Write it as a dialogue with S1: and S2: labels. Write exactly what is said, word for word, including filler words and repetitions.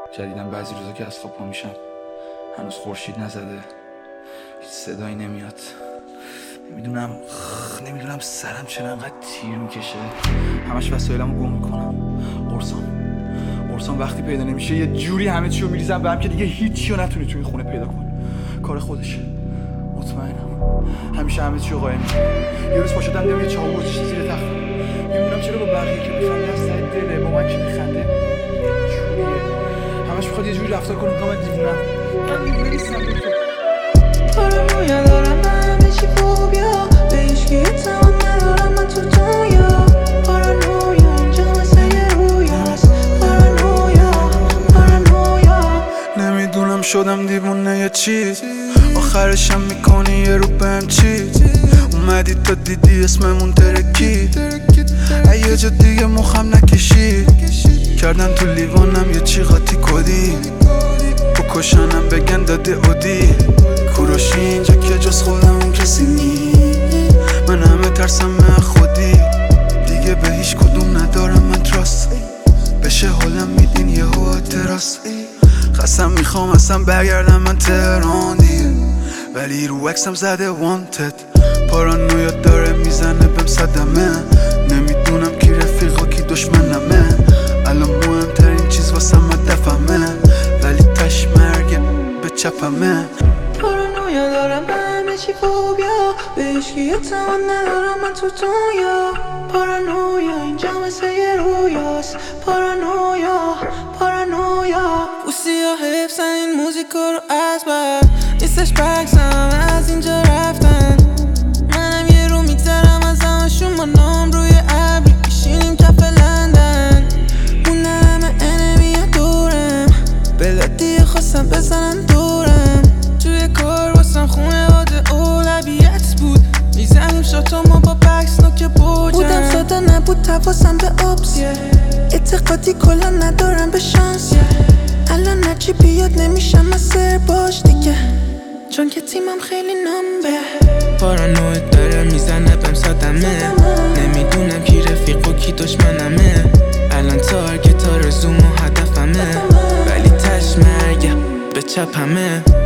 S1: جدیدن بعضی روزا که از خواب پا میشم هنوز خورشید نزده، هیچ صدایی نمیاد. نمیدونم نمیدونم سرم چرا انقدر تیر میکشه، همش وسایلمو گم میکنم. قرصام قرصام وقتی پیدا نمیشه یه جوری همه چیو میریزم به هم که دیگه هیچیو نتونی توی خونه پیدا کنی. کار خودشه، مطمئنم. همیشه همه چیو قایم میکنم. یه روز پا شدم دیدم یه چاقو گذاشته زیر تختم. نمیدونم چرا با بقیه که میخنده از ته دله، با من که میخنده یه جوریه. همش میخواد یه جوری رفتار کنه که من دیوونم. من دیوونه نیستم تو.
S2: پارانویا دارم من به چی فوبیا، به هیچکی اعتماد ندارم من تو دنیا. پارانویا اینجا مثل یه رویاست. پارانویا پارانویا
S3: نمیدونم شدم دیوونه یا چی، آخرشم میکنی یه رو بهم چی. اومدی تا دیدی اسممون ترکید، یه جا دیگه مخم نکشید. کردن تو لیوانم یه چی قاطی کدی، بکشنم بگن داده اودی. کوروشی اینجا که جز خودم اون کسی نی، من همه ترسم من خودی. دیگه به هیچ کدوم ندارم من تراست، بشه حالم میدین یه هوا تراس. قسم میخوام اصلا برگردم من تهران دیگه، ولی رو عکسم زده وانتد. پارانویا داره میزنه بهم صدمه، نمیدونم کی رفیقا کی دشمنمه. الان مهمترین چیز واسم دفمه، ولی تش مرگه به چپمه.
S2: پارانویا دارم من به چی فوبیا، به هیچکی اعتماد ندارم من تو دنیا. پارانویا اینجا مثل یه رویاست. پارانویا پارانویا پوسیا حفظن این موزیکا رو از بر نیستش بکسم از اینجا رفتن. منم یه رو میگذرم از همشون با نام روی ابری میشینیم کف لندن. مونه همه انمی دورم، بلدی خواستم بزنن دورم. توی کار واسم خونه واده اولویت بود، میزنیم شاتا ما با بکس نوک بوجم. بودم ساده نبود تواسم به آبس، اعتقادی کلا ندارم به شانس. الان هرچی بیاد نمیشم از سر باش دیگه، چون که تیمم خیلی نامبه.
S4: پارانویا داره میزنه بهم صدمه، نمیدونم کی رفیق و کی دشمنمه. الان تارگت ها رزوم و هدفمه، ولی تش مرگه به چپمه.